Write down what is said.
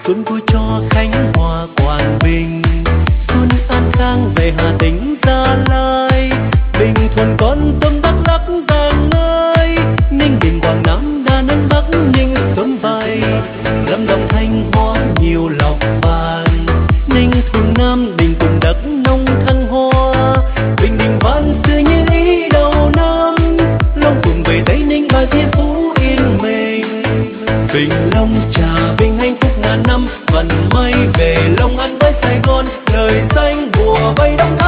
xuân vui cho Khánh Hòa Quảng Bình, xuân an khang về Hà Tĩnh Gia Lai, Bình Thuận Con Tum Đắk Lắk vàng ơi, Ninh Bình Quảng Nam Đà Nẵng Bắc Ninh xuân vầy, Lâm Đồng Thanh Hóa nhiều lộc vàng, Ninh Thuận Nam Bình cùng đất nông thăng hoa, Bình Định Văn xưa như ý đầu năm, Long Phụng về Tây Ninh Bà Rịa Phú Yên mình, Bình Long Trà Vinh hạnh phúc ngàn năm, vận may về Long An với Sài Gòn, lời danh bùa vây đông.